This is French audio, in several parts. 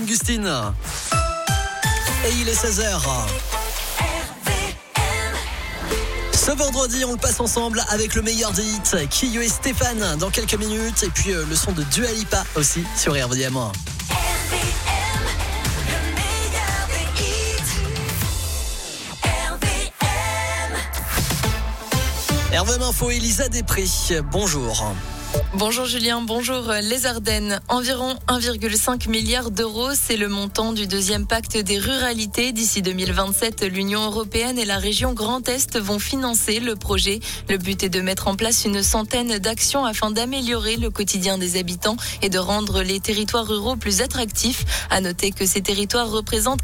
Augustine. Et il est 16h. Ce vendredi, on le passe ensemble avec le meilleur des hits, Kyo et Stéphane dans quelques minutes. Et puis le son de Dua Lipa aussi sur RVM. RVM Info, Elisa Després, bonjour. Bonjour Julien, bonjour les Ardennes. Environ 1,5 milliard d'euros, c'est le montant du deuxième pacte des ruralités. D'ici 2027, l'Union européenne et la région Grand Est vont financer le projet. Le but est de mettre en place une centaine d'actions afin d'améliorer le quotidien des habitants et de rendre les territoires ruraux plus attractifs. À noter que ces territoires représentent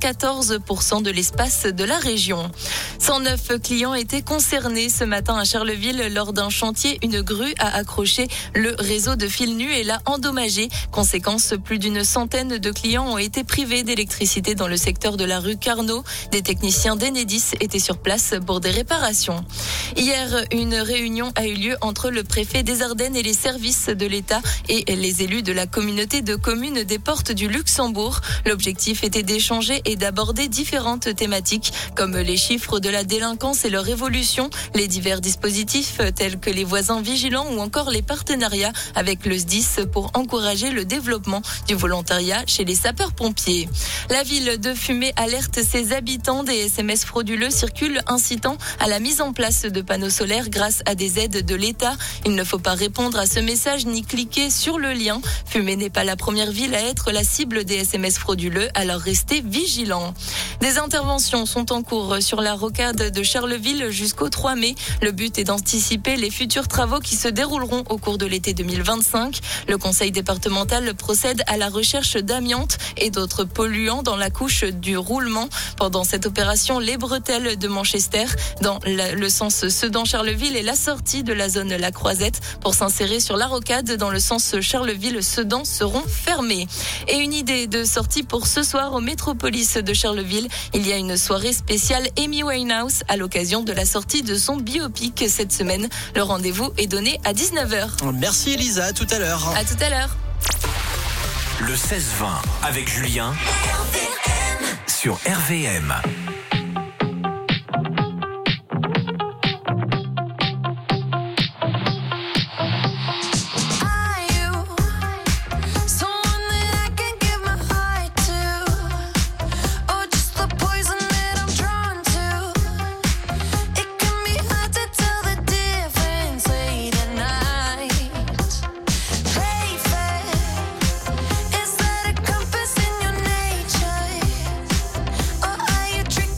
94% de l'espace de la région. 109 clients étaient concernés ce matin à Charleville lors d'un chantier. Une grue a accroché le réseau de fils nus et l'a endommagé. Conséquence, plus d'une centaine de clients ont été privés d'électricité dans le secteur de la rue Carnot. Des techniciens d'Enedis étaient sur place pour des réparations. Hier, une réunion a eu lieu entre le préfet des Ardennes et les services de l'État et les élus de la communauté de communes des Portes du Luxembourg. L'objectif était d'échanger et d'aborder différentes thématiques comme les chiffres de la délinquance et leur évolution, les divers dispositifs tels que les voisins vigilants ou encore les partenariats avec le SDIS pour encourager le développement du volontariat chez les sapeurs-pompiers. La ville de Fumé alerte ses habitants. Des SMS frauduleux circulent incitant à la mise en place de panneaux solaires grâce à des aides de l'État. Il ne faut pas répondre à ce message ni cliquer sur le lien. Fumé n'est pas la première ville à être la cible des SMS frauduleux, alors restez vigilants. Des interventions sont en cours sur la rocade de Charleville jusqu'au 3 mai. Le but est d'anticiper les futurs travaux qui se dérouleront au cours de l'été 2025. Le conseil départemental procède à la recherche d'amiante et d'autres polluants dans la couche du roulement. Pendant cette opération, les bretelles de Manchester dans le sens Sedan-Charleville et la sortie de la zone La Croisette pour s'insérer sur la rocade dans le sens Charleville-Sedan seront fermées. Et une idée de sortie pour ce soir au Métropolis de Charleville. Il y a une soirée spéciale Amy Winehouse à l'occasion de la sortie de son biopic cette semaine. Le rendez-vous est donné à 19h. Merci Elisa, à tout à l'heure. À tout à l'heure. Le 16-20 avec Julien sur RVM. Trick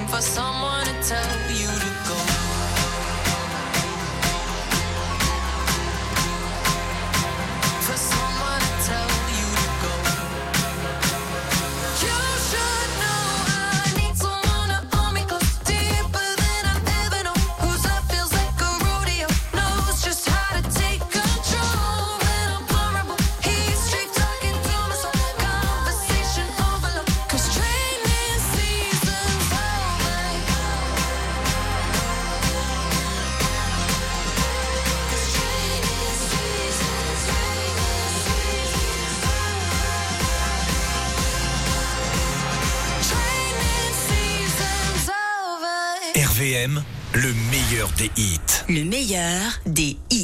waiting for someone to tell you to go. For someone to tell you to go. You should know I need someone to hold me close, deeper than I've ever known. Whose love feels like a rodeo, knows just how to take control. When I'm vulnerable, he's straight talking to my soul. Conversation overload, 'cause training season's over. Training season's over. RVM, le meilleur des hits. Le meilleur des hits.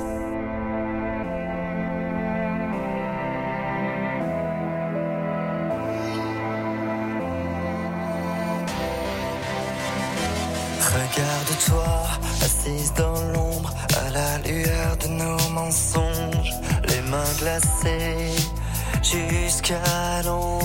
Regarde-toi, assise dans l'ombre, à la lueur de nos mensonges, les mains glacées jusqu'à l'ombre.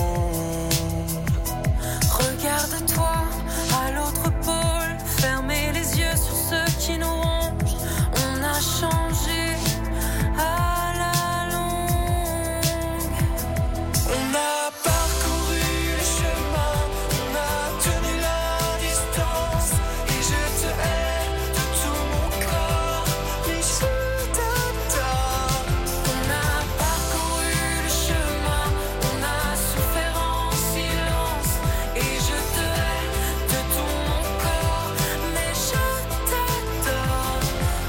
Regarde-toi à l'autre pôle, fermez les yeux sur ceux qui nous rongent. On a changé à la longue. On a parcouru le chemin, on a tenu la distance, et je te hais de tout mon corps, mais je t'adore. On a parcouru le chemin, on a souffert en silence, et je te hais de tout mon corps, mais je t'adore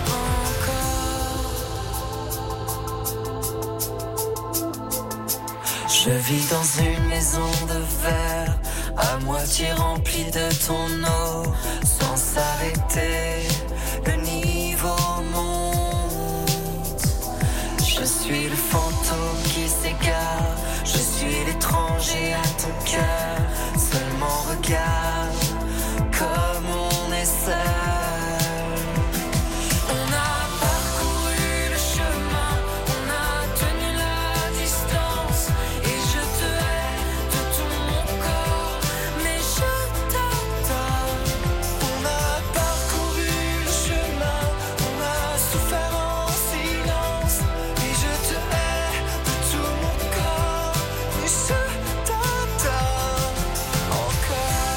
encore. Je vis dans une maison de verre, à moitié remplie de ton eau, sans s'arrêter, le niveau monte. Je suis le fantôme qui s'égare, je suis l'étranger à ton cœur, seulement regarde comme on est seul. On a parcouru le chemin, on a tenu la distance, et je te hais de tout mon corps, mais je t'adore. On a parcouru le chemin, on a souffert en silence, et je te hais de tout mon corps, mais je t'adore encore.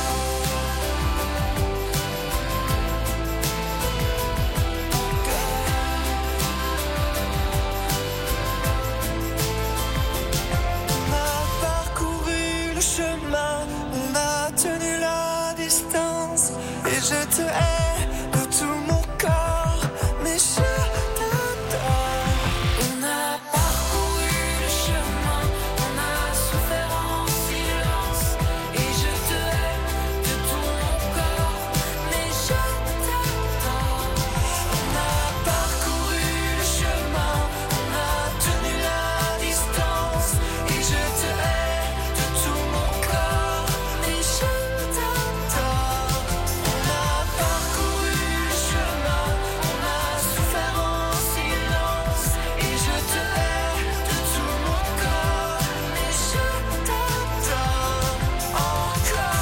On a parcouru le chemin, on a tenu la distance, et je te hais de tout mon corps, mais je t'adore. On a parcouru le chemin, on a souffert en silence, et je te hais de tout mon corps, mais je t'adore. On a parcouru le chemin, on a tenu la distance, et je te hais de tout mon corps, mais je t'adore. On a parcouru le chemin, on a souffert en silence, et je te hais de tout mon corps, mais je t'adore encore,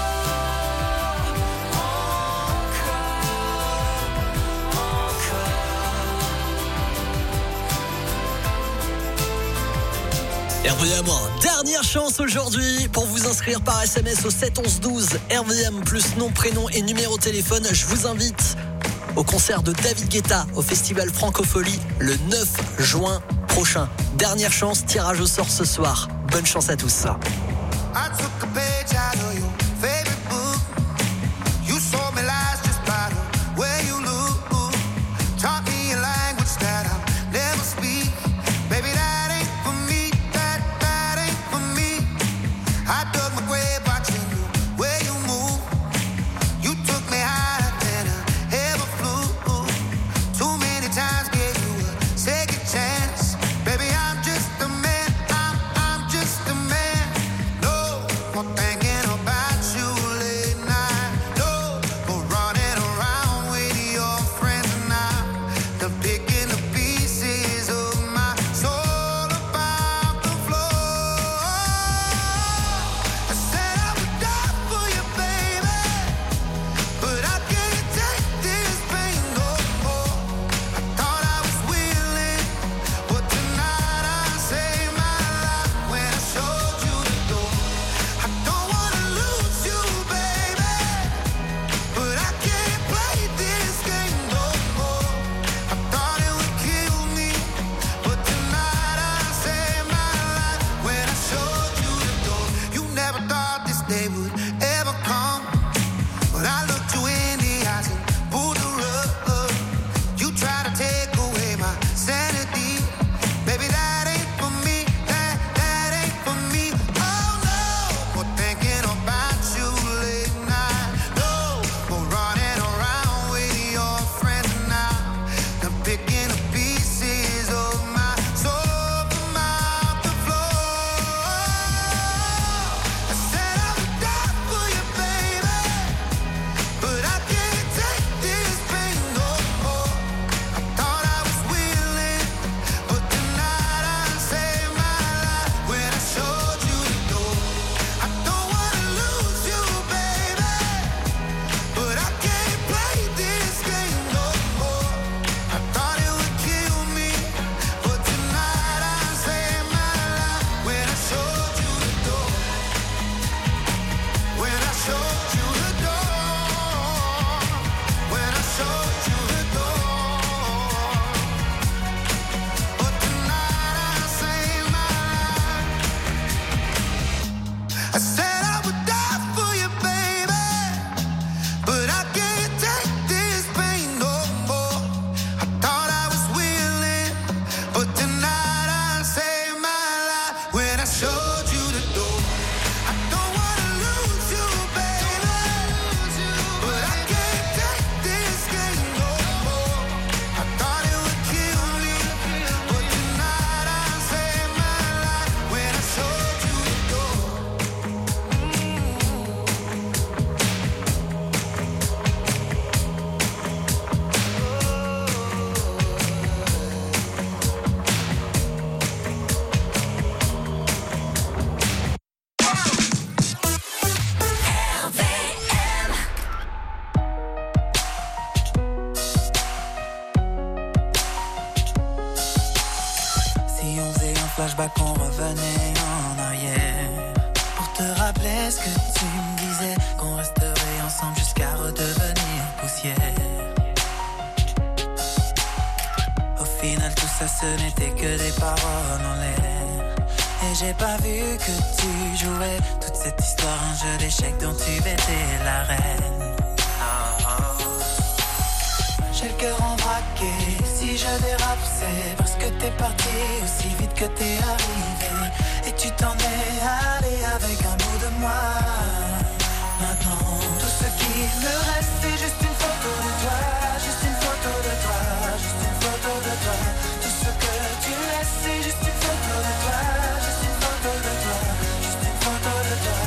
RVM, dernière chance aujourd'hui pour vous inscrire par SMS au 7 11 12. RVM plus nom, prénom et numéro de téléphone. Je vous invite au concert de David Guetta au festival Francophonie le 9 juin prochain. Dernière chance, tirage au sort ce soir. Bonne chance à tous. I took a page out of your favorite book. You sold me lies just by the way you look. Taught me a language that I'll never speak. Baby, that ain't for me. That ain't for me. I dug my grave watching you where you move. You took me higher than I ever flew. Too many times gave you a second chance. Baby, I'm just a man. I'm just a man. No more than flashback, on revenait en arrière. Pour te rappeler ce que tu me disais, qu'on resterait ensemble jusqu'à redevenir poussière. Au final tout ça ce n'était que des paroles en l'air. Et j'ai pas vu que tu jouais toute cette histoire, un jeu d'échecs dont tu étais la reine. J'ai le cœur en braqué, si je dérape c'est parce que t'es parti aussi vite que t'es arrivé. Et tu t'en es allé avec un bout de moi. Maintenant tout ce qui me reste c'est juste une photo de toi. Juste une photo de toi, juste une photo de toi. Tout ce que tu laisses c'est juste une photo de toi. Juste une photo de toi, juste une photo de toi.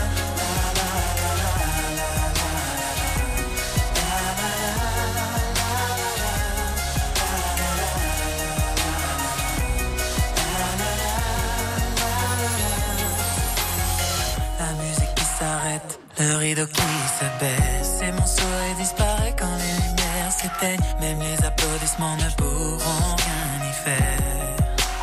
Le rideau qui se baisse et mon sourire disparaît quand les lumières s'éteignent. Même les applaudissements ne pourront rien y faire.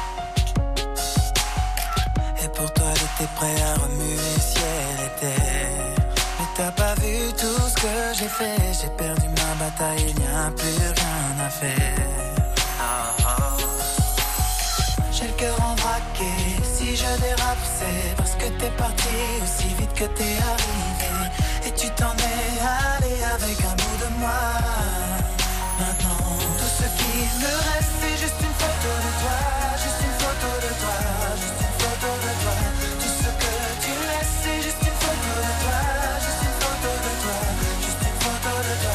Et pour toi j'étais prêt à remuer ciel et terre. Mais t'as pas vu tout ce que j'ai fait. J'ai perdu ma bataille, il n'y a plus rien à faire. J'ai le cœur en braqué, si je dérape c'est parce que t'es parti aussi vite que t'es arrivé. Et tu t'en es allé avec un bout de moi. Maintenant tout ce qui me reste c'est juste une photo de toi. Juste une photo de toi, juste une photo de toi. Tout ce que tu laisses c'est juste une photo de toi. Juste une photo de toi, juste une photo de toi.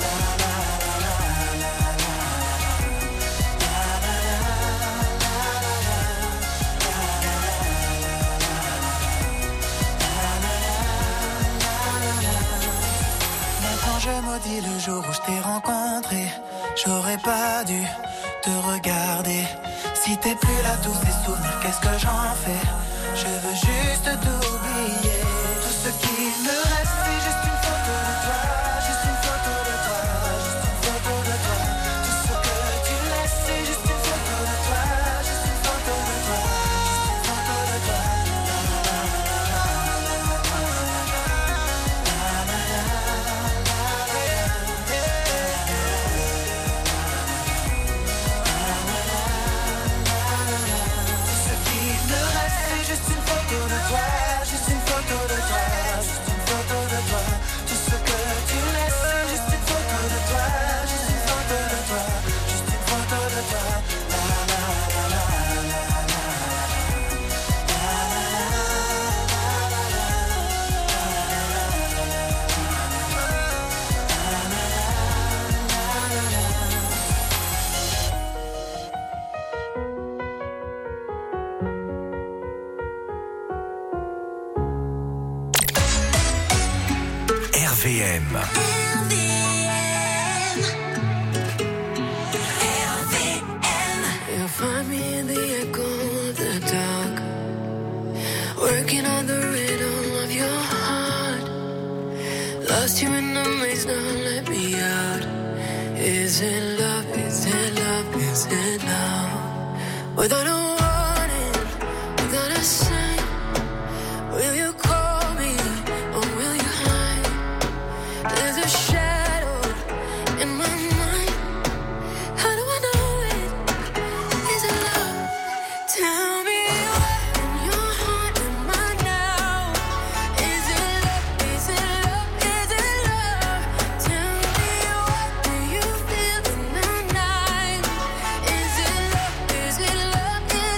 Je maudis le jour où je t'ai rencontré. J'aurais pas dû te regarder. Si t'es plus là, tous ces souvenirs, qu'est-ce que j'en fais? Je veux juste t'oublier. Tout ce qui me reste, c'est juste une photo de toi. Juste une photo de toi. Juste une photo de toi. Tout ce que tu laisses, c'est juste une photo de toi. Juste une photo de toi. Juste une photo de toi. Juste une photo de toi, juste une photo de toi, juste une photo de toi. Tout ce que tu laisses, c'est juste une photo de toi, juste une photo de toi, juste une photo de toi. La la la la la la. RVM. You'll find me in the echo of the dark, working on the rhythm of your heart. Lost you in the maze, now let me out. Is it love? Is it love? Is it love? Without a warning, without a sign, will you call me or will you hide? There's a shadow in my mind. How do I know it? Is it love? Tell me what in your heart am I now? Is it love? Is it love? Is it love? Tell me what do you feel in the night? Is it love? Is it love? Is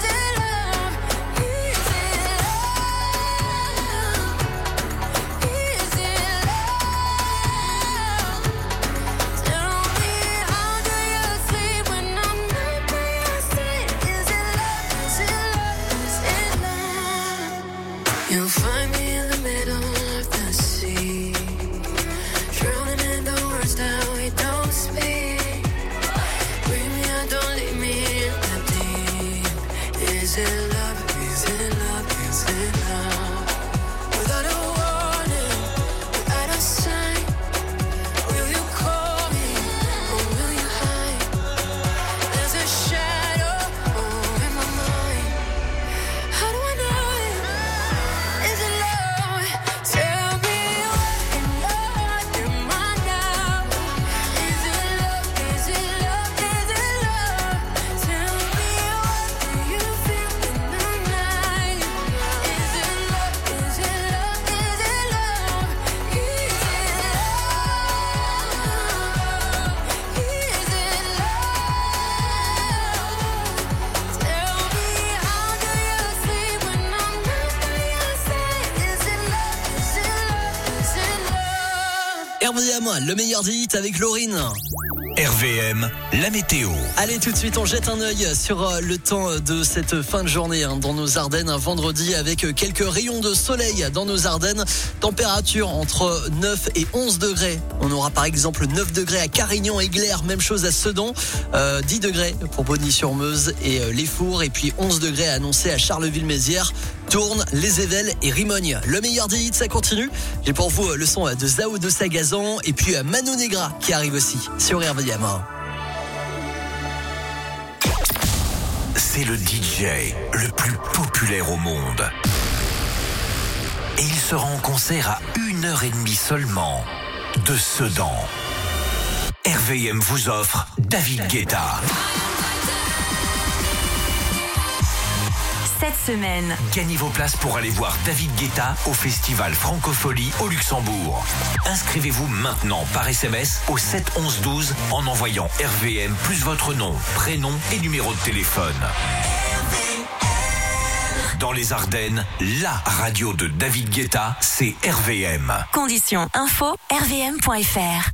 RVM, le meilleur des hits avec Laurine. RVM, la météo. Allez, tout de suite, on jette un œil sur le temps de cette fin de journée dans nos Ardennes. Un vendredi avec quelques rayons de soleil dans nos Ardennes. Température entre 9 et 11 degrés. On aura par exemple 9 degrés à Carignan et Glères, même chose à Sedan. 10 degrés pour Bonny-sur-Meuse et Les Fours. Et puis 11 degrés annoncés à Charleville-Mézières, Tourne, Les Évelles et Rimogne. Le meilleur des hits, ça continue. J'ai pour vous le son de Zao de Sagazan et puis Mano Negra qui arrive aussi sur RVM. C'est le DJ le plus populaire au monde. Et il sera en concert à 1h30 seulement de Sedan. RVM vous offre David Guetta. Cette semaine, Gagnez vos places pour aller voir David Guetta au festival Francophonie au Luxembourg. Inscrivez-vous maintenant par SMS au 7 11 12 en envoyant RVM plus votre nom, prénom et numéro de téléphone. Dans les Ardennes, la radio de David Guetta, c'est RVM. conditions info rvm.fr.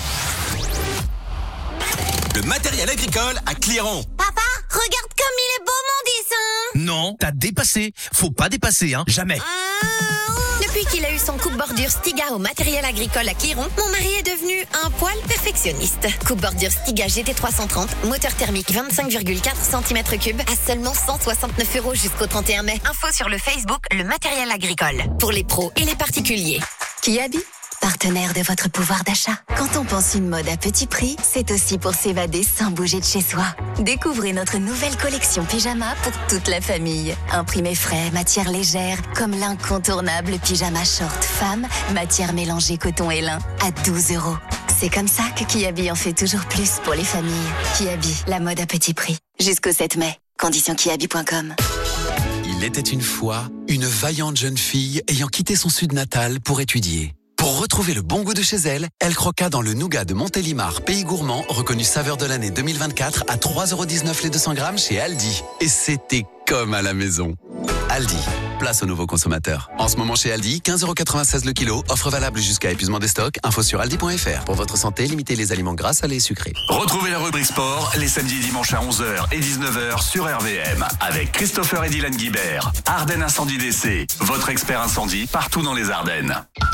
Le matériel agricole à Cléron. Papa, regarde comme il est beau mon dessin. Non, t'as dépassé. Faut pas dépasser, hein. Jamais. Depuis qu'il a eu son coupe-bordure Stiga au matériel agricole à Cléron, mon mari est devenu un poil perfectionniste. Coupe-bordure Stiga GT330, moteur thermique 25,4 cm3 à seulement 169 € jusqu'au 31 mai. Info sur le Facebook Le Matériel Agricole. Pour les pros et les particuliers. Kiabi, partenaire de votre pouvoir d'achat. Quand on pense une mode à petit prix, c'est aussi pour s'évader sans bouger de chez soi. Découvrez notre nouvelle collection pyjama pour toute la famille. Imprimé frais, matière légère, comme l'incontournable pyjama short femme, matière mélangée coton et lin, à 12 €. C'est comme ça que Kiabi en fait toujours plus pour les familles. Kiabi, la mode à petit prix. Jusqu'au 7 mai. Conditions kiabi.com. Il était une fois une vaillante jeune fille ayant quitté son sud natal pour étudier. Pour retrouver le bon goût de chez elle, elle croqua dans le nougat de Montélimar, pays gourmand, reconnu saveur de l'année 2024 à 3,19 € les 200 grammes chez Aldi. Et c'était comme à la maison. Aldi, place aux nouveaux consommateurs. En ce moment chez Aldi, 15,96 € le kilo, offre valable jusqu'à épuisement des stocks, info sur aldi.fr. Pour votre santé, limitez les aliments gras, salés et sucrés. Retrouvez la rubrique sport les samedis et dimanches à 11h et 19h sur RVM avec Christopher et Dylan Guibert. Ardennes Incendie DC, votre expert incendie partout dans les Ardennes.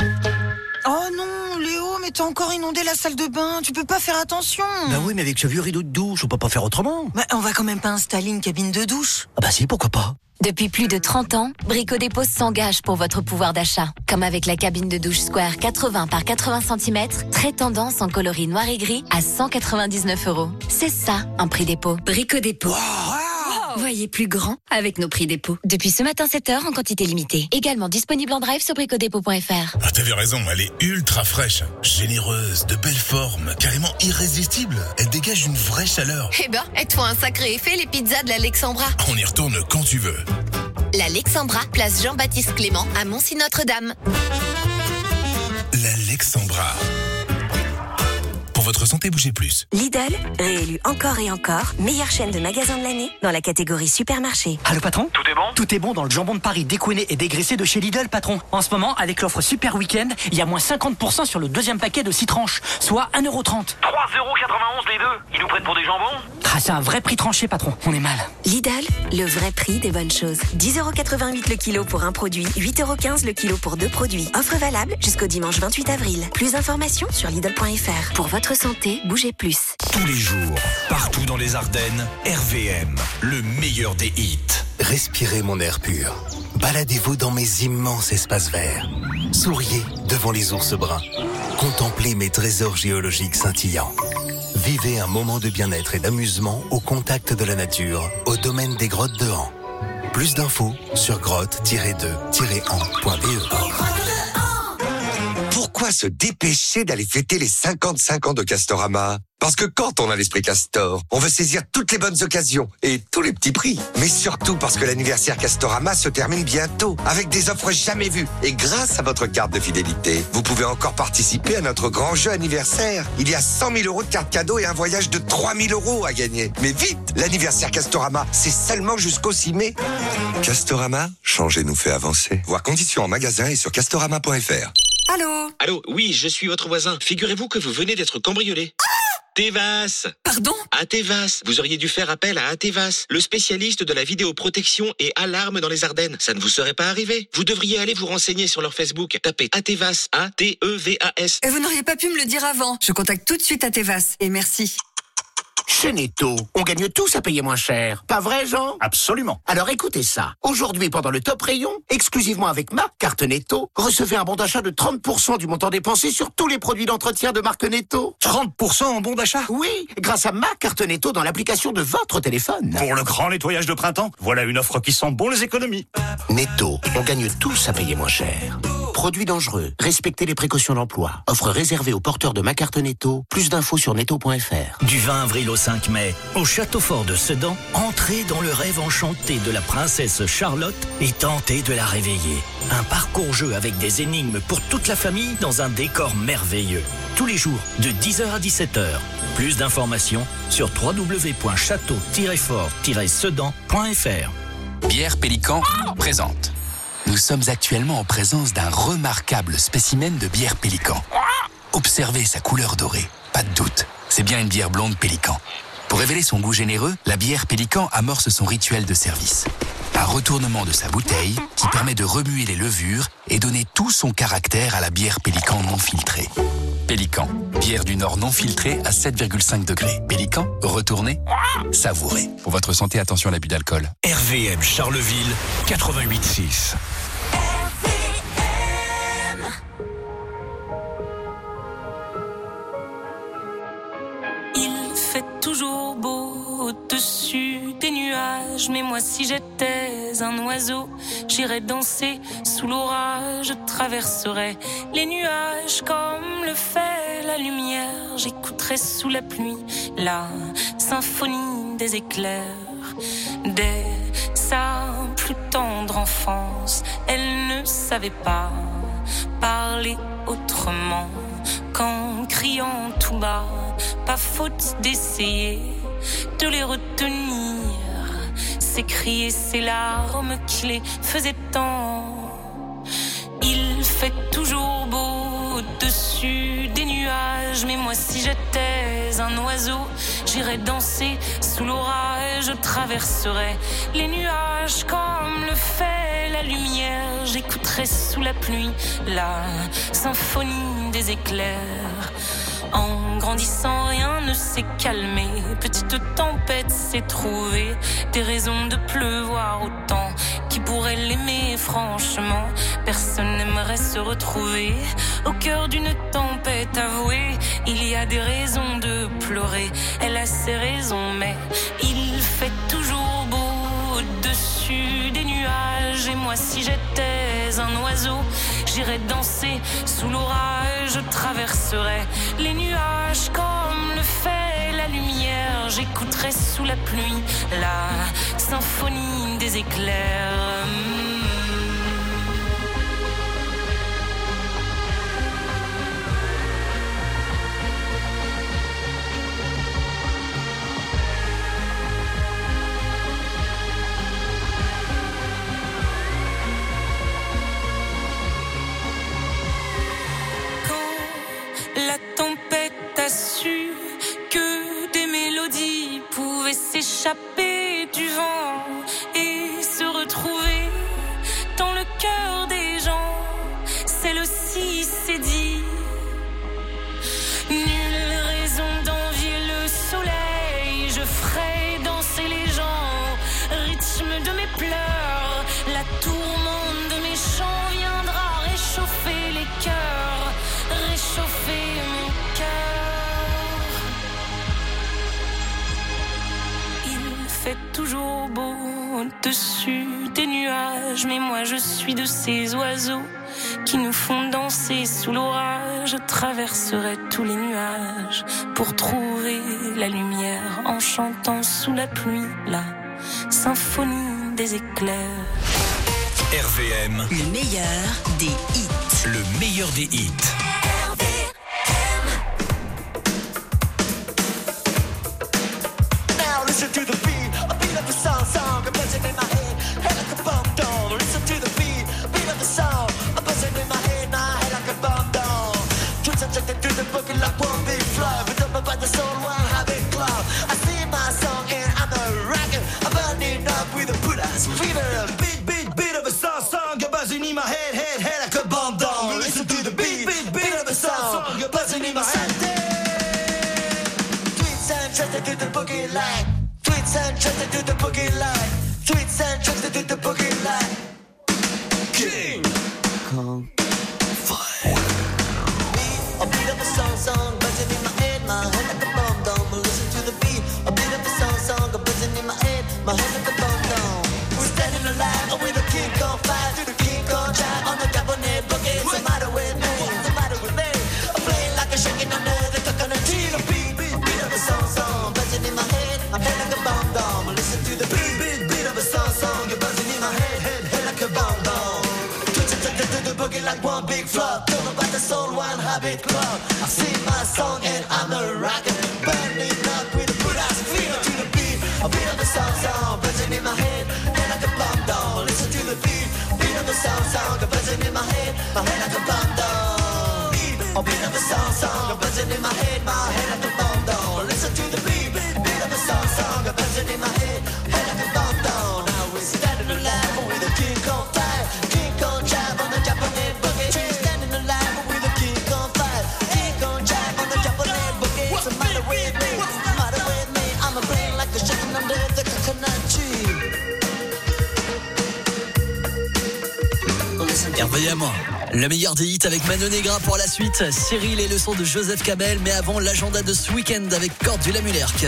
Oh non, Léo, mais t'as encore inondé la salle de bain, tu peux pas faire attention. Bah oui, mais avec ce vieux rideau de douche, on peut pas faire autrement. Bah, on va quand même pas installer une cabine de douche. Ah bah si, pourquoi pas. Depuis plus de 30 ans, Brico Dépôt s'engage pour votre pouvoir d'achat. Comme avec la cabine de douche Square 80 par 80 cm, très tendance en coloris noir et gris à 199 €. C'est ça, un prix dépôt. Brico Dépôt. Wow. Voyez plus grand avec nos prix dépôt. Depuis ce matin 7h en quantité limitée. Également disponible en drive sur bricodépôt.fr. Ah, t'avais raison, elle est ultra fraîche, généreuse, de belle forme, carrément irrésistible. Elle dégage une vraie chaleur. Eh ben, elles-toi un sacré effet les pizzas de l'Alexandra. On y retourne quand tu veux. L'Alexandra, place Jean-Baptiste Clément à Moncy-Notre-Dame. L'Alexandra. Pour votre santé, bougez plus. Lidl, réélu encore et encore, meilleure chaîne de magasins de l'année dans la catégorie supermarché. Allô patron ? Tout est bon ? Tout est bon dans le jambon de Paris découiné et dégraissé de chez Lidl, patron. En ce moment, avec l'offre Super Week-end, il y a moins 50% sur le deuxième paquet de 6 tranches, soit 1,30 €. 3,91 € les deux. Ils nous prêtent pour des jambons ? Ah, c'est un vrai prix tranché, patron. On est mal. Lidl, le vrai prix des bonnes choses. 10,88 € le kilo pour un produit, 8,15 € le kilo pour 2 produits. Offre valable jusqu'au dimanche 28 avril. Plus d'informations sur Lidl.fr. Pour votre santé, bougez plus. Tous les jours, partout dans les Ardennes, RVM, le meilleur des hits. Respirez mon air pur. Baladez-vous dans mes immenses espaces verts. Souriez devant les ours bruns. Contemplez mes trésors géologiques scintillants. Vivez un moment de bien-être et d'amusement au contact de la nature, au domaine des grottes de Han. Plus d'infos sur grotte-de-han.be. Pourquoi se dépêcher d'aller fêter les 55 ans de Castorama ? Parce que quand on a l'esprit Castor, on veut saisir toutes les bonnes occasions et tous les petits prix. Mais surtout parce que l'anniversaire Castorama se termine bientôt avec des offres jamais vues. Et grâce à votre carte de fidélité, vous pouvez encore participer à notre grand jeu anniversaire. Il y a 100 000 € de cartes cadeaux et un voyage de 3 000 € à gagner. Mais vite, l'anniversaire Castorama, c'est seulement jusqu'au 6 mai. Castorama, changer nous fait avancer. Voir conditions en magasin et sur castorama.fr. Allô? Allô, oui, je suis votre voisin. Figurez-vous que vous venez d'être cambriolé. Tevas. Pardon? Atevas. Vous auriez dû faire appel à Atevas, le spécialiste de la vidéoprotection et alarme dans les Ardennes. Ça ne vous serait pas arrivé. Vous devriez aller vous renseigner sur leur Facebook. Tapez Atevas, A-T-E-V-A-S. Et vous n'auriez pas pu me le dire avant. Je contacte tout de suite Atevas. Et merci. Chez Netto, on gagne tous à payer moins cher. Pas vrai, Jean? Absolument. Alors écoutez ça. Aujourd'hui, pendant le top rayon, exclusivement avec ma carte Netto, recevez un bon d'achat de 30% du montant dépensé sur tous les produits d'entretien de marque Netto. 30% en bon d'achat? Oui, grâce à ma carte Netto dans l'application de votre téléphone. Pour le grand nettoyage de printemps, voilà une offre qui sent bon les économies. Netto, on gagne tous à payer moins cher. Produits dangereux, respectez les précautions d'emploi. Offre réservée aux porteurs de ma carte Netto. Plus d'infos sur netto.fr. Du 20 avril au 5 mai, au Château Fort de Sedan, entrez dans le rêve enchanté de la princesse Charlotte et tentez de la réveiller. Un parcours-jeu avec des énigmes pour toute la famille dans un décor merveilleux. Tous les jours, de 10h à 17h. Plus d'informations sur www.château-fort-sedan.fr. Bière Pélican présente. Nous sommes actuellement en présence d'un remarquable spécimen de bière Pélican. Observez sa couleur dorée, pas de doute, c'est bien une bière blonde Pélican. Pour révéler son goût généreux, la bière Pélican amorce son rituel de service. Un retournement de sa bouteille qui permet de remuer les levures et donner tout son caractère à la bière Pélican non filtrée. Pélican, bière du Nord non filtrée à 7,5 degrés. Pélican, retournez, savourez. Pour votre santé, attention à l'abus d'alcool. RVM Charleville 88.6. Il fait toujours beau au-dessus des nuages, mais moi si j'étais un oiseau, j'irais danser sous l'orage, je traverserais les nuages comme le fait la lumière, j'écouterais sous la pluie la symphonie des éclairs. Dès sa plus tendre enfance, elle ne savait pas parler autrement qu'en criant tout bas. Pas faute d'essayer de les retenir, ces cris et ces larmes qui les faisaient tant. Il fait toujours beau au-dessus des nuages, mais moi si j'étais un oiseau, j'irais danser sous l'orage, je traverserais les nuages comme le fait la lumière, j'écouterais sous la pluie la symphonie des éclairs. En grandissant, rien ne s'est calmé. Petite tempête s'est trouvée des raisons de pleuvoir autant. Qui pourrait l'aimer, franchement? Personne n'aimerait se retrouver au cœur d'une tempête. Avouée, il y a des raisons de pleurer. Elle a ses raisons, mais il fait toujours beau au-dessus des nuages. Et moi, si j'étais un oiseau, j'irais danser sous l'orage, je traverserais les nuages comme le fait la lumière, j'écouterais sous la pluie la symphonie des éclairs. La tempête a su que des mélodies pouvaient s'échapper du vent et se retrouver dans le cœur des gens. Celle-ci s'est dit, nulle raison d'envier le soleil, je ferai danser les gens, rythme de mes pleurs, la tourmente de mes chants viendra réchauffer les cœurs, réchauffer mon cœur. Il fait toujours beau au-dessus des nuages, mais moi je suis de ces oiseaux qui nous font danser sous l'orage. Je traverserai tous les nuages pour trouver la lumière en chantant sous la pluie la symphonie des éclairs. RVM, le meilleur des hits. Le meilleur des hits. Now listen to the beat of the song, a buzzing in my head like a bomb doll. Listen to the beat of the song, a buzzing in my head like a bomb. flow, but don't know about the soul one habit club. I sing my song and I'm a rocker. I'm burning up with a Buddha's fever. Beat of a song, you're buzzing in my head like a bomb down. Listen to the beat of a song, you're buzzing in my head. Tweets and tracks that do the boogie line. Tweets and tracks that do the boogie line. Tweets and tracks that do the boogie line. King Kong Fire. A beat of a song, buzzing in my head like a bomb down. Listen to the beat, a beat of a song, buzzing in my head like a bomb down. We're standing alive with a King Kong fire, through the King Kong drive on the Japanese boogie. What's the matter with me? What's the matter with me? I'm playing like a shaking under the coconut tree. The beat of a song, buzzing in my head like a bomb down. Listen to the beat of a song, you're buzzing in my head like a bomb down. The boogie like one big flop. Don't know about the soul, one habit club. I sing my song and I'm a rocker. Burning up with a Buddha's fever to the beat. A beat of a song, buzzing in my head like a bomb down. Listen to the beat of a song, buzzing in my head like a bomb down. A beat of a song, buzzing in my head like a bomb down. Listen to the beat of a song, buzzing in my head like a bomb down. Now we're standing alive with a King Kong fire, King Kong drive on the Japanese boogie. We're standing alive with a King Kong fire, King Kong drive on the Japanese boogie. What's the matter with me? What's the matter with me? I'm a brain like a chicken under the coconut tree. RVM, le meilleur des hits avec Mano Negra pour la suite. Cyril et le son de Joseph Kamel, mais avant l'agenda de ce week-end avec Cord du Lamulerque.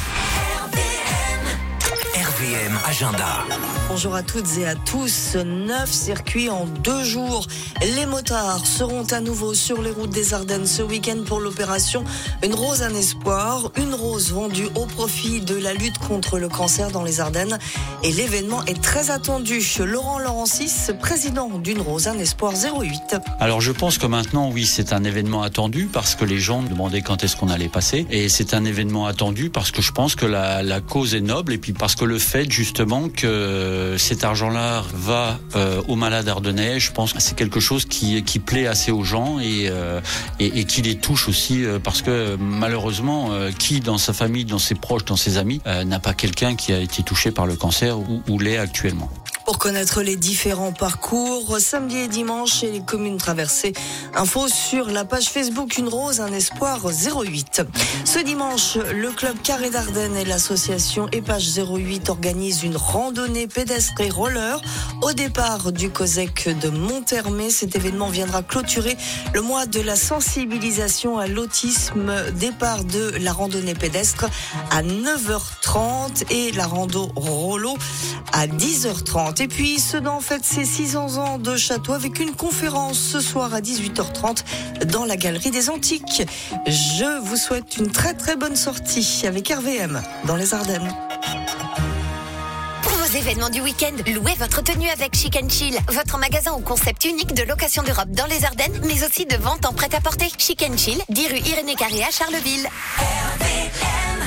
RVM Agenda. Bonjour à toutes et à tous. 9 circuits en 2 jours. Les motards seront à nouveau sur les routes des Ardennes ce week-end pour l'opération Une rose, un espoir. Une rose vendue au profit de la lutte contre le cancer dans les Ardennes. Et l'événement est très attendu. Laurent Laurencis, président d'Une rose, un espoir 08. Alors je pense que maintenant, oui, c'est un événement attendu parce que les gens demandaient quand est-ce qu'on allait passer. Et c'est un événement attendu parce que je pense que la cause est noble et puis parce que le fait justement que cet argent-là va aux malades ardennais, je pense que c'est quelque chose qui plaît assez aux gens et qui les touche aussi parce que malheureusement, qui dans sa famille, dans ses proches, dans ses amis, n'a pas quelqu'un qui a été touché par le cancer ou l'est actuellement. Pour connaître les différents parcours, samedi et dimanche et les communes traversées, info sur la page Facebook Une rose, un espoir 08. Ce dimanche, le club Carré d'Ardennes et l'association Épage 08 organisent une randonnée pédestre et roller au départ du COSEC de Monthermé. Cet événement viendra clôturer le mois de la sensibilisation à l'autisme. Départ de la randonnée pédestre à 9h30 et la rando rollo à 10h30. Et puis, Sedan fête ses 600 ans de château avec une conférence ce soir à 18h30 dans la Galerie des Antiques. Je vous souhaite une très très bonne sortie avec RVM dans les Ardennes. Pour vos événements du week-end, louez votre tenue avec Chic & Chill, votre magasin au concept unique de location de robes dans les Ardennes, mais aussi de vente en prêt-à-porter. Chic & Chill, 10 rue Irénée Carré à Charleville. RVM.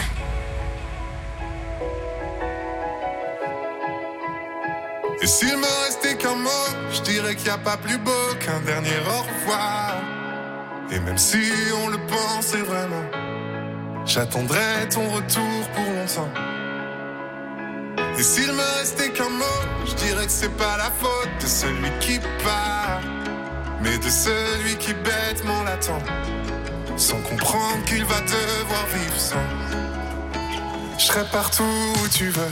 Et s'il me restait qu'un mot, je dirais qu'il n'y a pas plus beau qu'un dernier au revoir. Et même si on le pensait vraiment, j'attendrai ton retour pour longtemps. Et s'il me restait qu'un mot, je dirais que c'est pas la faute de celui qui part, mais de celui qui bêtement l'attend, sans comprendre qu'il va devoir vivre sans. Je serai partout où tu veux,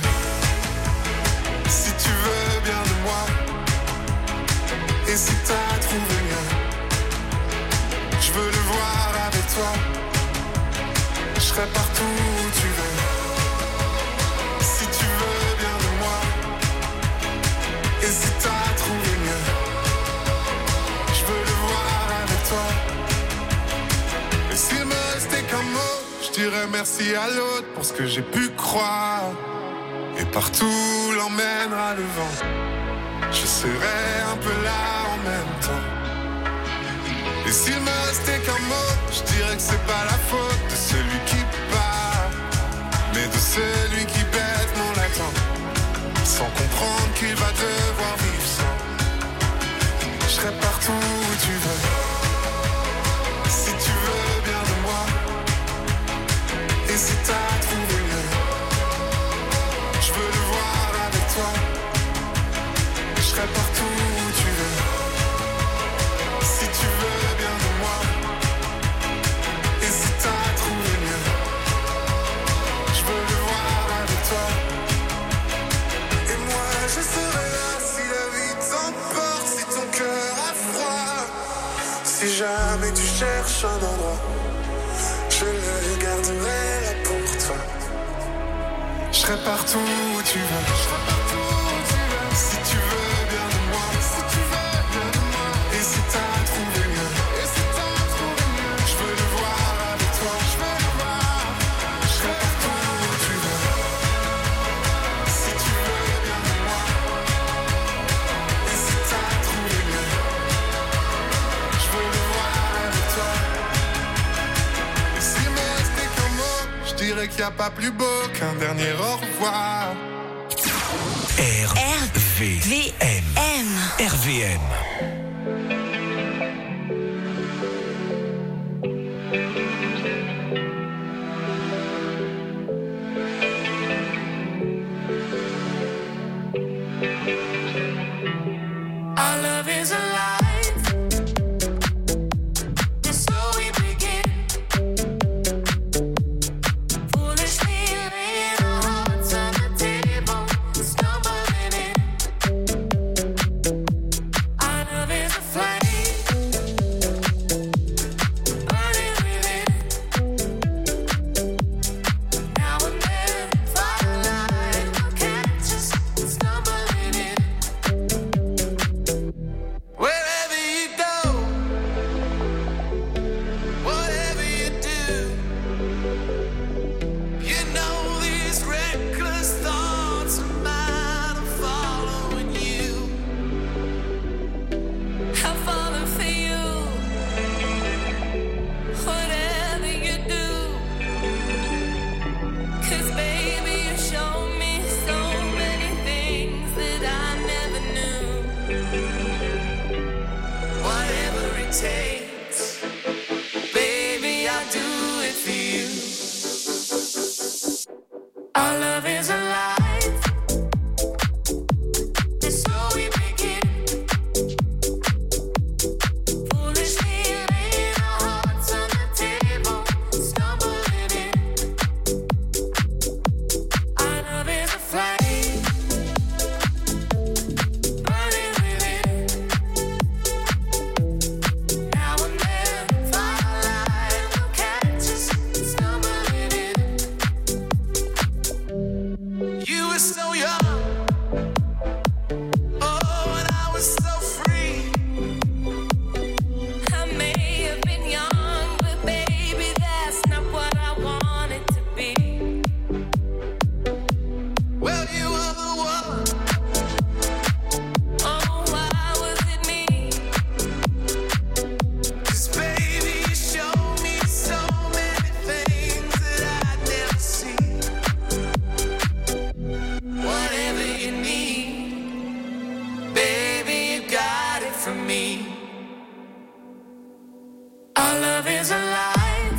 si tu veux bien de moi. Et si t'as trouvé mieux, je veux le voir avec toi. Je serai partout où tu veux, si tu veux bien de moi. Et si t'as trouvé mieux, je veux le voir avec toi. Et s'il me restait qu'un mot, je dirais merci à l'autre pour ce que j'ai pu croire. Et partout l'emmènera le vent, je serai un peu là en même temps. Et s'il me restait qu'un mot, je dirais que c'est pas la faute de celui qui part, mais de celui qui bêtement l'attend, sans comprendre qu'il va devoir vivre sans. Je serai partout où tu veux, si tu veux bien de moi. jamais tu cherches un endroit, je le garderai là pour toi. Je serai partout où tu veux, si tu veux bien de moi, et si t'as trouvé mieux, je veux le voir avec toi, je serai partout où tu veux, si tu veux bien de moi, et si t'as trouvé mieux, je veux le voir avec toi. Et s'il me restait qu'un mot, je dirais qu'il n'y a pas plus beau qu'un dernier au revoir. RVM. RVM. Our love is alive. So we begin. Foolishly laying our hearts on the table, stumbling in. Our love is a flame, burning within. Now and then, firelight will catch us stumbling in. Wherever you go, whatever you do, you know these reckless thoughts of mine are following you. I'm falling for you. Whatever you do, 'cause baby you show me so many things that I never knew. Whatever it takes, baby, I'll do it for you. Our love is alive. So we begin. Foolishly laying our hearts on the table, stumbling in. Our love is a flame, burning within. Now and then, firelight will catch us stumbling in. You were so young, oh, and I was so free. I may have been young, but baby, that's not what I wanted to be. Well, you were the one. Oh, why was it me? 'Cause baby, you showed me so many things that I'd never see. Whatever you need, baby, you got it from me. Our love is alive,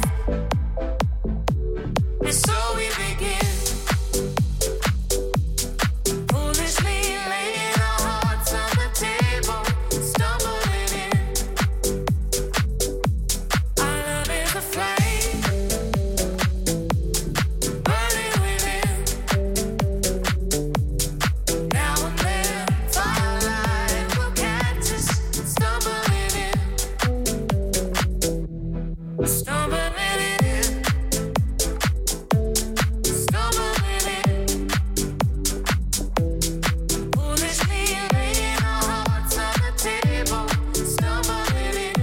and so we begin. Foolishly laying our hearts on the table, stumbling in. Our love is a flame, burning within. Now and then, firelight will catch us stumbling in. Stumbling in. Stumbling in. Foolishly laying our hearts on the table, stumbling in.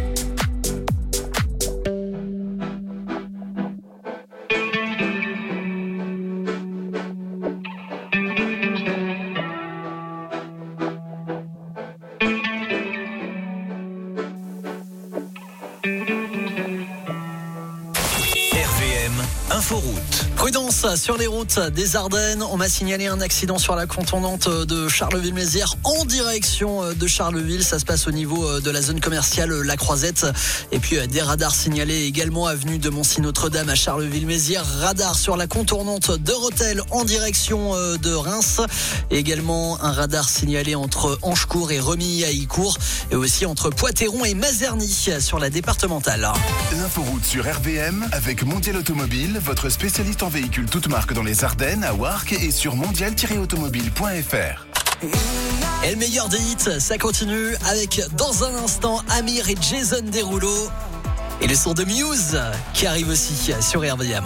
RVM Inforoute. Prudence sur les routes des Ardennes. On m'a signalé un accident sur la contournante de Charleville-Mézières en direction de Charleville. Ça se passe au niveau de la zone commerciale La Croisette. Et puis des radars signalés également avenue de Moncy-Notre-Dame à Charleville-Mézières. Radar sur la contournante de Rethel en direction de Reims. Et également un radar signalé entre Anchecourt et Remilly-à-Icourt. Et aussi entre Poitéron et Mazerny sur la départementale. L'inforoute sur RVM avec Mondial Automobile, votre spécialiste en véhicules toutes marques dans les Ardennes, à Warcq et sur mondial-automobile.fr. Et le meilleur des hits, ça continue avec dans un instant Amir et Jason Derulo. Et le son de Muse qui arrive aussi sur RVM.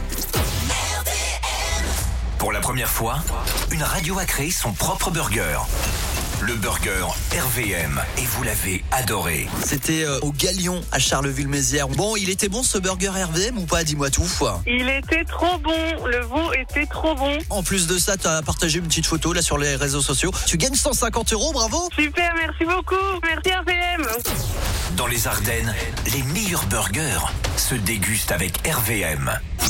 Pour la première fois, une radio a créé son propre burger. Le burger RVM, et vous l'avez adoré. C'était au Galion à Charleville-Mézières. Bon, il était bon ce burger RVM ou pas? Dis-moi tout. Il était trop bon, le veau était trop bon. En plus de ça, tu as partagé une petite photo là sur les réseaux sociaux. Tu gagnes 150 €, bravo. Super, merci beaucoup, merci RVM. Dans les Ardennes, les meilleurs burgers se dégustent avec RVM.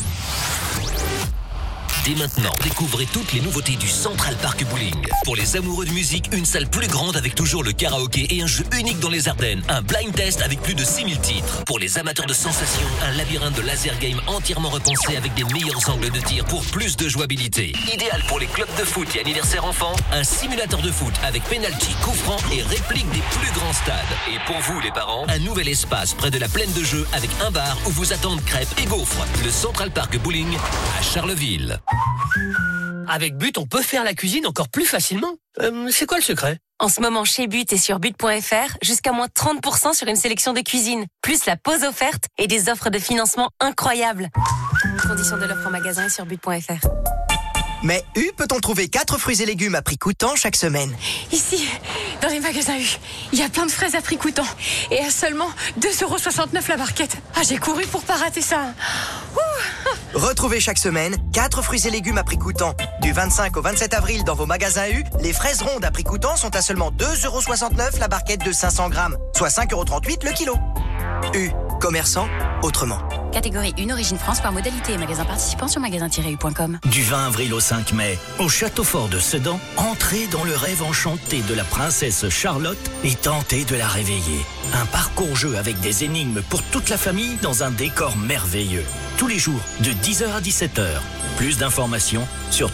Dès maintenant, découvrez toutes les nouveautés du Central Park Bowling. Pour les amoureux de musique, une salle plus grande avec toujours le karaoké et un jeu unique dans les Ardennes. Un blind test avec plus de 6000 titres. Pour les amateurs de sensations, un labyrinthe de laser game entièrement repensé avec des meilleurs angles de tir pour plus de jouabilité. Idéal pour les clubs de foot et anniversaires enfants, un simulateur de foot avec penalty, coup franc et réplique des plus grands stades. Et pour vous les parents, un nouvel espace près de la plaine de jeu avec un bar où vous attendent crêpes et gaufres. Le Central Park Bowling à Charleville. Avec But, on peut faire la cuisine encore plus facilement. C'est quoi le secret? En ce moment, chez But et sur but.fr, jusqu'à moins 30% sur une sélection de cuisine, plus la pause offerte et des offres de financement incroyables. Conditions de l'offre en magasin et sur but.fr. Mais U peut-on trouver 4 fruits et légumes à prix coûtant chaque semaine? Ici, dans les magasins U, il y a plein de fraises à prix coûtant. Et à seulement 2,69 € la barquette. Ah, j'ai couru pour pas rater ça. Ouh. Retrouvez chaque semaine 4 fruits et légumes à prix coûtant. Du 25 au 27 avril dans vos magasins U, les fraises rondes à prix coûtant sont à seulement 2,69 € la barquette de 500 grammes, soit 5,38 € le kilo. U, commerçant autrement. Catégorie 1, origine France, par modalité et magasin participant sur magasin-u.com. Du 20 avril au 5 mai, au château fort de Sedan, entrez dans le rêve enchanté de la princesse Charlotte et tentez de la réveiller. Un parcours-jeu avec des énigmes pour toute la famille dans un décor merveilleux. Tous les jours, de 10h à 17h. Plus d'informations sur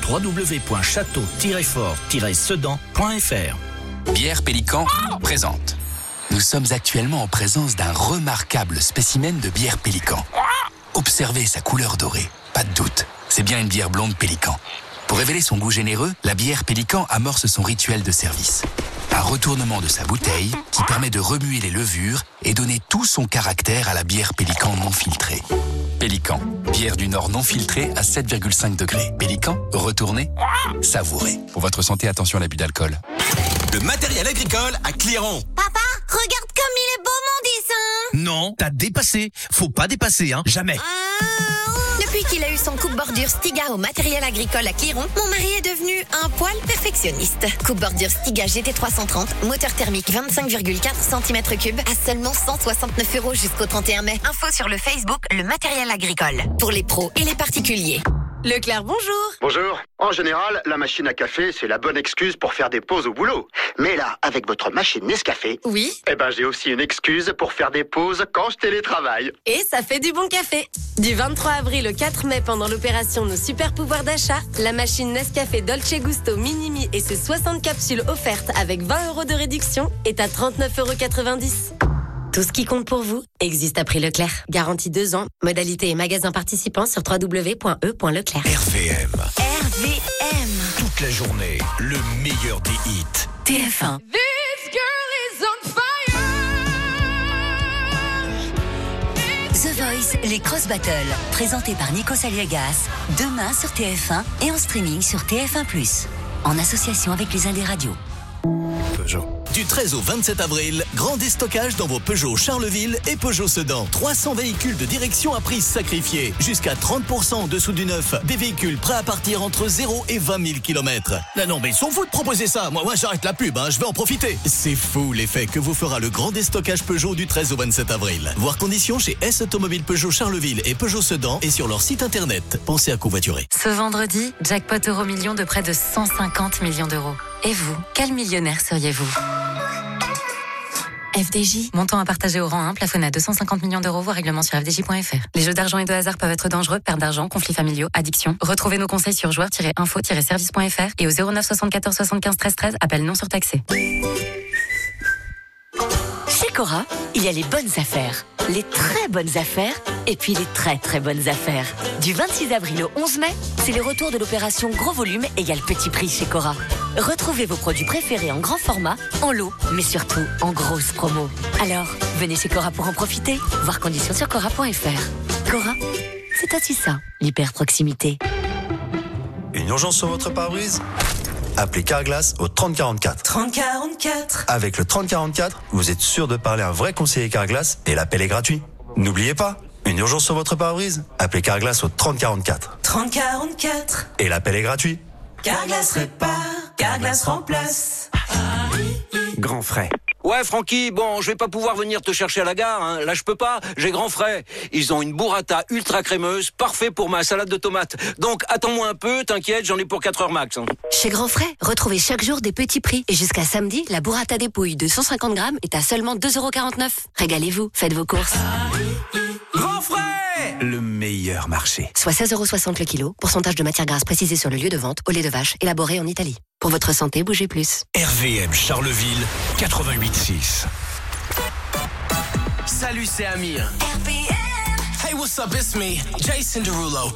www.château-fort-sedan.fr. Bière Pélican présente. Nous sommes actuellement en présence d'un remarquable spécimen de bière Pélican. Observez sa couleur dorée. Pas de doute, c'est bien une bière blonde Pélican. Pour révéler son goût généreux, la bière Pélican amorce son rituel de service. Un retournement de sa bouteille qui permet de remuer les levures et donner tout son caractère à la bière Pélican non filtrée. Pélican, bière du Nord non filtrée à 7,5 degrés. Pélican, retournez, savourez. Pour votre santé, attention à l'abus d'alcool. Le matériel agricole à Cléron. Papa, regarde comme il est beau mon dessin. Non, t'as dépassé. Faut pas dépasser, hein, jamais. Depuis qu'il a eu son coupe-bordure Stiga au matériel agricole à Cléron, mon mari est devenu un poil perfectionniste. Coupe-bordure Stiga GT330, moteur thermique 25,4 cm3 à seulement 169 € jusqu'au 31 mai. Info sur le Facebook Le Matériel Agricole. Pour les pros et les particuliers. Leclerc, bonjour. Bonjour. En général, la machine à café, c'est la bonne excuse pour faire des pauses au boulot. Mais là, avec votre machine Nescafé... Oui. Eh ben, j'ai aussi une excuse pour faire des pauses quand je télétravaille. Et ça fait du bon café. Du 23 avril au 4 mai, pendant l'opération Nos Super Pouvoirs d'achat, la machine Nescafé Dolce Gusto Minimi et ses 60 capsules offertes avec 20 € de réduction est à 39,90 €. Tout ce qui compte pour vous existe à prix Leclerc. Garantie 2 ans. Modalité et magasin participants sur www.e.leclerc. RVM. RVM. Toute la journée, le meilleur des hits. TF1. This girl is on fire. The Voice, les Cross Battles, présentés par Nico Saliegas, demain sur TF1 et en streaming sur TF1+, en association avec les Indés Radio. Peugeot. Du 13 au 27 avril, grand déstockage dans vos Peugeot Charleville et Peugeot Sedan. 300 véhicules de direction à prix sacrifié. Jusqu'à 30% en dessous du neuf. Des véhicules prêts à partir entre 0 et 20 000 km. Non, mais ils sont fous de proposer ça. Moi j'arrête la pub, je vais en profiter. C'est fou l'effet que vous fera le grand déstockage Peugeot du 13 au 27 avril. Voir conditions chez S Automobile Peugeot Charleville et Peugeot Sedan et sur leur site internet. Pensez à covoiturer. Ce vendredi, jackpot euro-million de près de 150 millions d'euros. Et vous, quel millionnaire seriez-vous ? FDJ, montant à partager au rang 1, plafonné à 250 millions d'euros, voire règlement sur fdj.fr. Les jeux d'argent et de hasard peuvent être dangereux, perte d'argent, conflits familiaux, addiction. Retrouvez nos conseils sur joueurs-info-service.fr et au 09 74 75 13 13, appel non surtaxé. Chez Cora, il y a les bonnes affaires, les très bonnes affaires et puis les très très bonnes affaires. Du 26 avril au 11 mai, c'est le retour de l'opération Gros Volume égale Petit Prix chez Cora. Retrouvez vos produits préférés en grand format, en lot, mais surtout en grosse promo. Alors, venez chez Cora pour en profiter. Voir conditions sur Cora.fr. Cora, c'est aussi ça, l'hyper proximité. Une urgence sur votre pare-brise ? Appelez Carglass au 3044. 3044. Avec le 3044, vous êtes sûr de parler à un vrai conseiller Carglass et l'appel est gratuit. N'oubliez pas, une urgence sur votre pare-brise ? Appelez Carglass au 3044. 3044. Et l'appel est gratuit. Carglass répare, Carglass remplace. Grand frais. Ouais, Francky, bon, je vais pas pouvoir venir te chercher à la gare, hein. Là, je peux pas, j'ai grand frais. Ils ont une burrata ultra crémeuse, parfait pour ma salade de tomates. Donc, attends-moi un peu, t'inquiète, j'en ai pour 4 heures max. Hein. Chez Grand Frais, retrouvez chaque jour des petits prix. Et jusqu'à samedi, la burrata dépouille de 150 grammes est à seulement 2,49 €. Régalez-vous, faites vos courses. Grand frais, le meilleur marché. Soit 16,60 € le kilo, pourcentage de matière grasse précisé sur le lieu de vente, au lait de vache, élaboré en Italie. Pour votre santé, bougez plus. RVM Charleville 88.6. Salut, c'est Amir. Hey, what's up, it's me, Jason Derulo.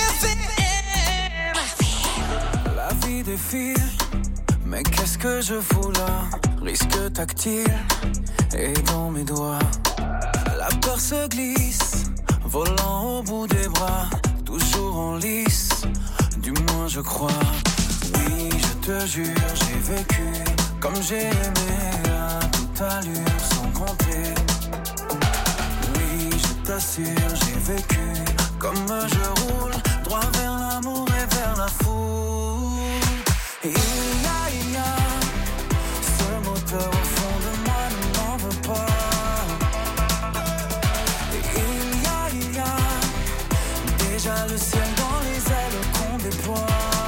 La vie défile, mais qu'est-ce que je fous là? Risque tactile, et dans mes doigts, la peur se glisse, volant au bout des bras, toujours en lice, du moins je crois. Oui, je te jure, j'ai vécu comme j'ai aimé à toute allure sans compter. Oui, je t'assure, j'ai vécu comme je roule, droit vers l'amour et vers la foule. Et il y a ce moteur au fond de moi, ne m'en veux pas. Et il y a déjà le ciel dans les ailes qu'on déploie.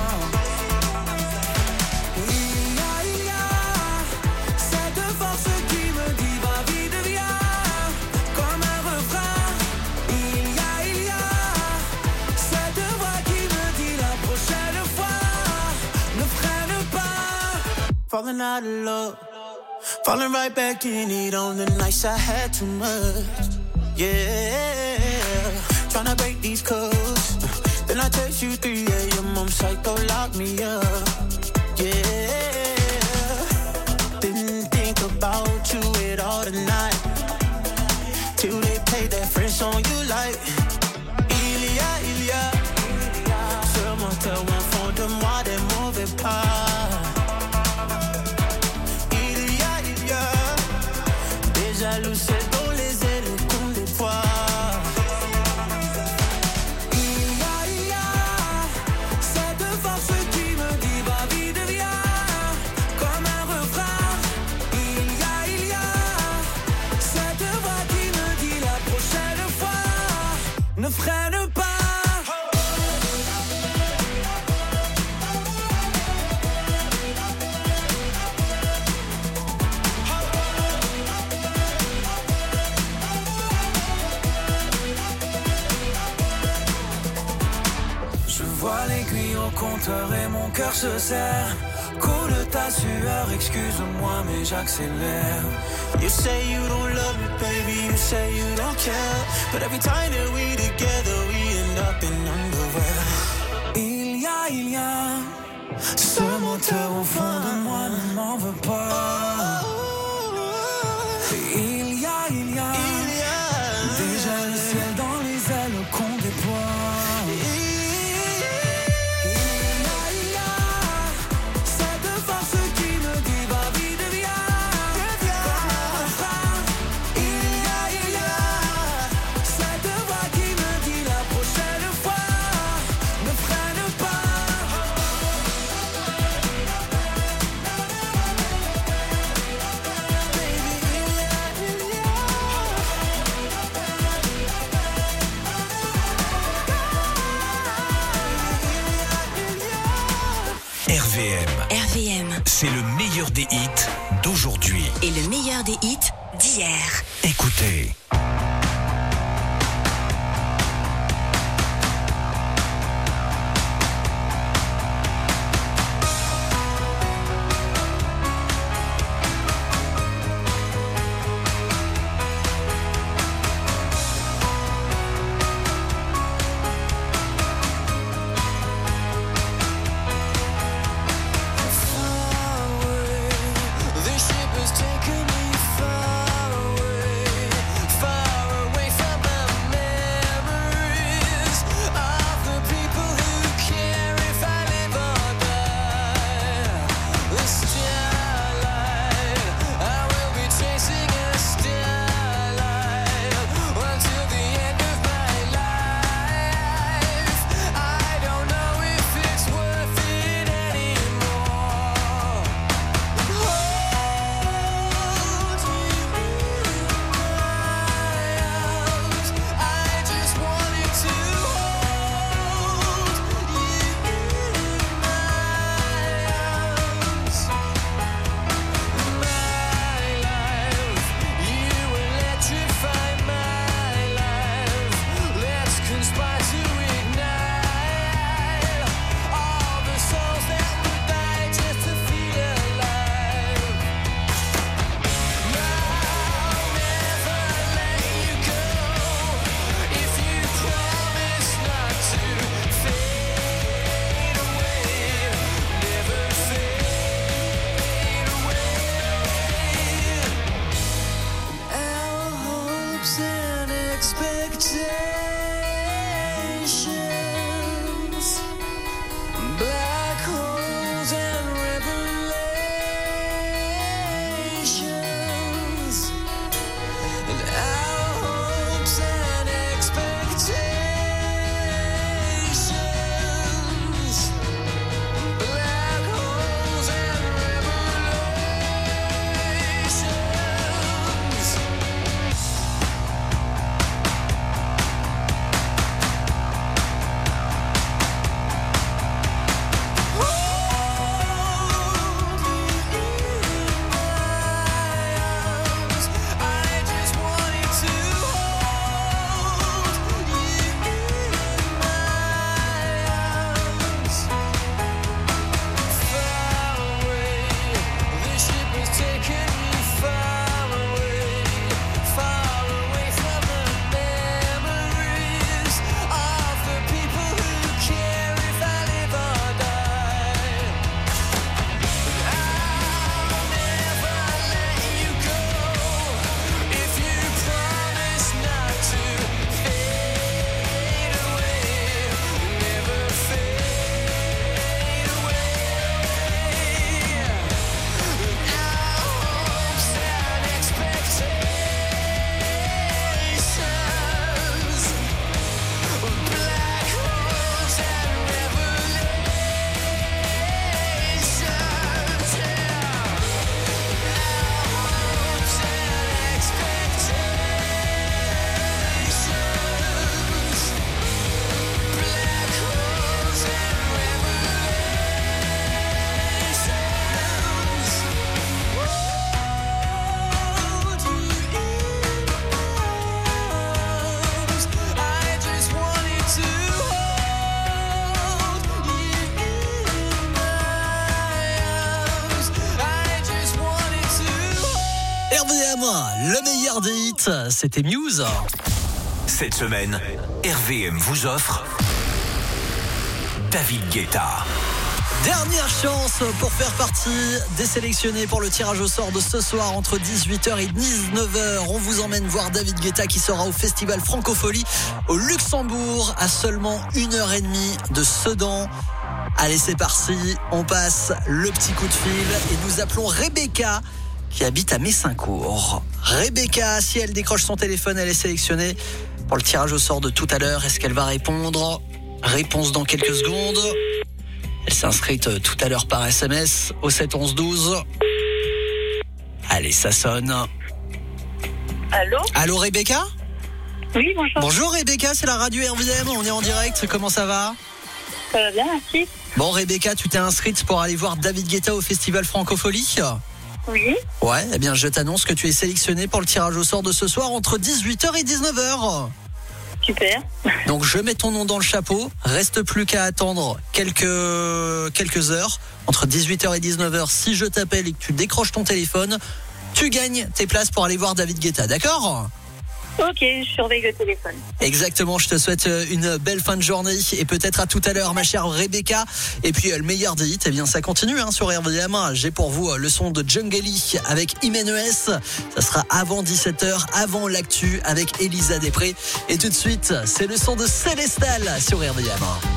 Falling out of love, falling right back in it on the nights I had too much. Yeah, tryna break these codes. Then I text you 3 a.m. I'm psycho, lock me up. Yeah, didn't think about you at all tonight. Till they play that French song you like. Il y a ce moteur au fond de moi, des mauvais pas. Jaloux, c'est dans les ailes qu'on déploie. Il y a cette force qui me dit va vite, viens, comme un refrain. Il y a cette voix qui me dit la prochaine fois, ne freine pas. Compteur et mon cœur se serre. Coule ta sueur, excuse-moi mais j'accélère. You say you don't love me, baby, you say you don't care. But every time that we together, we end up in underwear. Il y a ce moteur au fond de moi, ne m'en veux pas. Il y a déjà le ciel dans les ailes qu'on déploie. RVM, c'est le meilleur des hits d'aujourd'hui. Et le meilleur des hits d'hier. Écoutez. I le meilleur des hits, c'était Muse. Cette semaine, RVM vous offre David Guetta. Dernière chance pour faire partie des sélectionnés pour le tirage au sort de ce soir entre 18h et 19h. On vous emmène voir David Guetta qui sera au festival Francophonie au Luxembourg à seulement 1h30 de Sedan. Allez, c'est parti, on passe le petit coup de fil et nous appelons Rebecca qui habite à Messincourt. Rebecca, si elle décroche son téléphone, elle est sélectionnée pour le tirage au sort de tout à l'heure. Est-ce qu'elle va répondre ? Réponse dans quelques secondes. Elle s'est inscrite tout à l'heure par SMS au 7 11 12. Allez, ça sonne. Allô ? Allô Rebecca ? Oui, bonjour. Bonjour Rebecca, c'est la radio RVM, on est en direct, comment ça va ? Ça va bien, merci. Bon Rebecca, tu t'es inscrite pour aller voir David Guetta au festival Francophonie ? Oui. Ouais, eh bien je t'annonce que tu es sélectionnée pour le tirage au sort de ce soir entre 18h et 19h. Super. Donc je mets ton nom dans le chapeau, reste plus qu'à attendre quelques heures, entre 18h et 19h, si je t'appelle et que tu décroches ton téléphone, tu gagnes tes places pour aller voir David Guetta, d'accord ? Ok, je surveille le téléphone. Exactement, je te souhaite une belle fin de journée et peut-être à tout à l'heure ma chère Rebecca. Et puis le meilleur des hits, eh bien ça continue sur RVM. J'ai pour vous le son de Djungeli avec Imenes. Ça sera avant 17h, avant l'actu avec Elisa Després. Et tout de suite, c'est le son de Célestal sur RVM.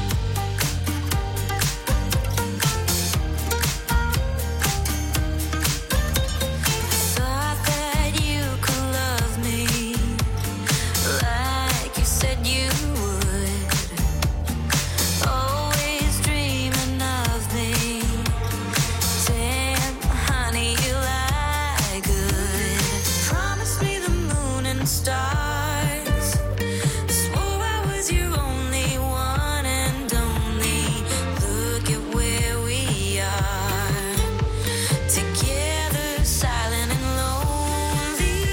Stars. Swore I was your only one and only. Look at where we are. Together, silent and lonely.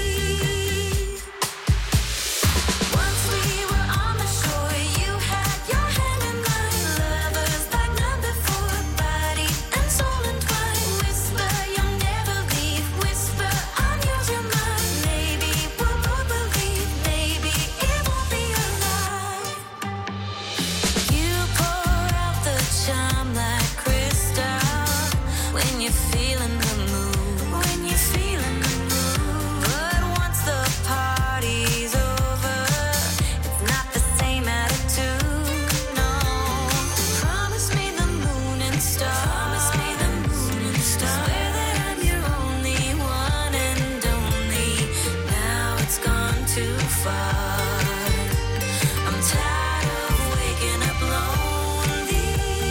Once we were on the shore, you had your hand in mine. Lovers like none before, body and soul entwined. Whisper, you'll never leave. Whisper, I'm yours, you're mine. Maybe we'll both believe. Maybe it won't be a lie. You pour out the charm like crystal when you're feeling the mood. When you're feeling the mood. But once the party's over, it's not the same attitude. No. Promise me the moon and stars. Promise me the moon and stars. Swear that I'm your only one and only. Now it's gone too far. I'm tired of waking up lonely.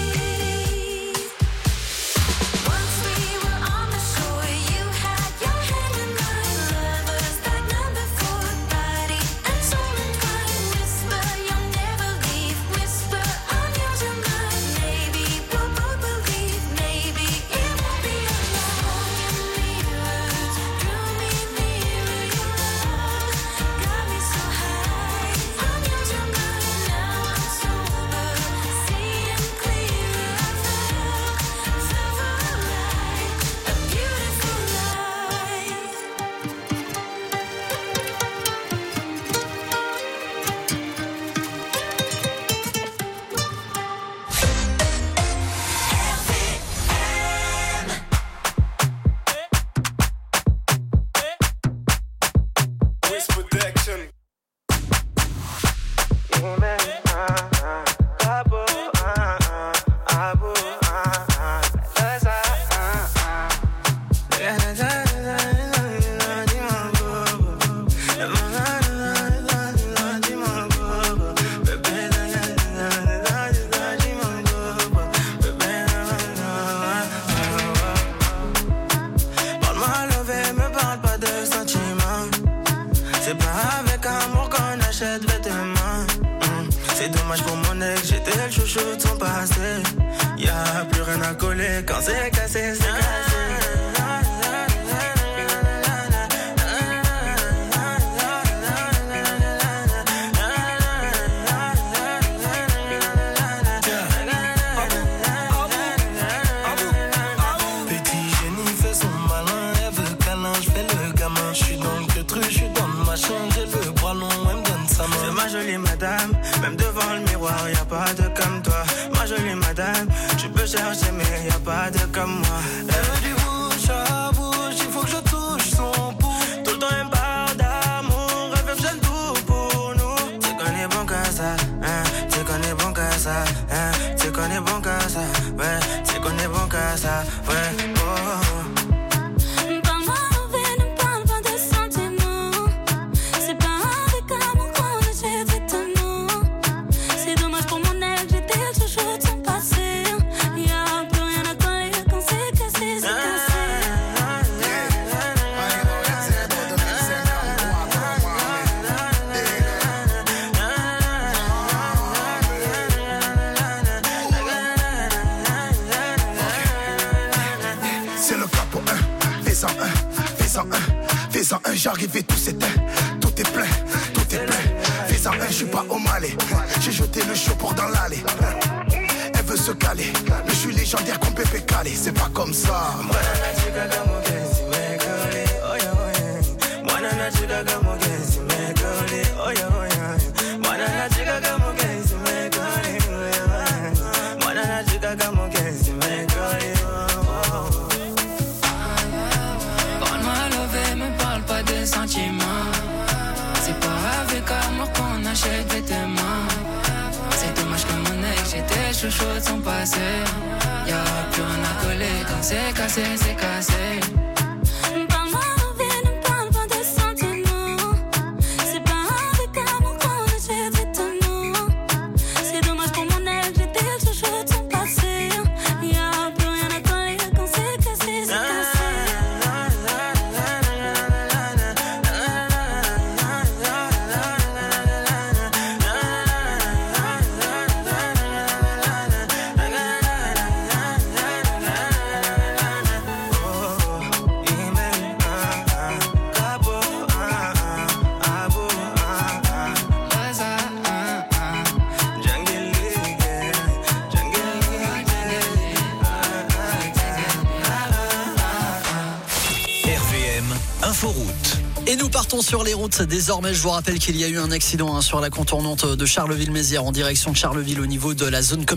Once we were on the shore, you had your hand in mine. Lovers like none before, body and soul entwined. Whisper, you'll never leave. Whisper, I'm yours, you're mine. Maybe we'll both believe. Maybe it won't be a lie. Mirrors drew me nearer. Your love got me so high. I'm yours, you're mine. Now I'm sober, seeing clearer. I felt right, a beautiful life. Parle-moi levé, me parle pas de sentiments. C'est pas avec amour qu'on achète vêtements. C'est dommage pour mon ex, j'étais le chouchou de son passé. Y'a plus rien à coller quand c'est cassé, c'est cassé. Petit génie fait son malin, elle veut câlin, je fais le gamin, je suis dans le pas de comme toi. Ma jolie madame, tu peux chercher, mais y a pas de comme moi. Elle me dit bouche à bouche, il faut que je touche son pouls. Tout le temps elle parle d'amour, elle fait le tout pour nous. Tu connais bon qu'à ça, hein, tu connais bon qu'à ça, hein, tu connais bon qu'à ça, ouais, tu connais bon qu'à ça, ouais, oh. Fais-en un, j'arrive et tout s'éteint. Tout est plein, Fais-en un, je suis pas au Malais. J'ai jeté le show pour dans l'allée. Elle veut se caler, mais je suis légendaire comme Pépé Calé. C'est pas comme ça. C'est pas avec amour qu'on achète vêtements. C'est dommage que mon ex, j'étais chouchou de son passé. Y'a plus rien à coller, quand c'est cassé, c'est cassé. Et nous partons sur les routes. Désormais, je vous rappelle qu'il y a eu un accident sur la contournante de Charleville-Mézières en direction de Charleville au niveau de la zone commerciale.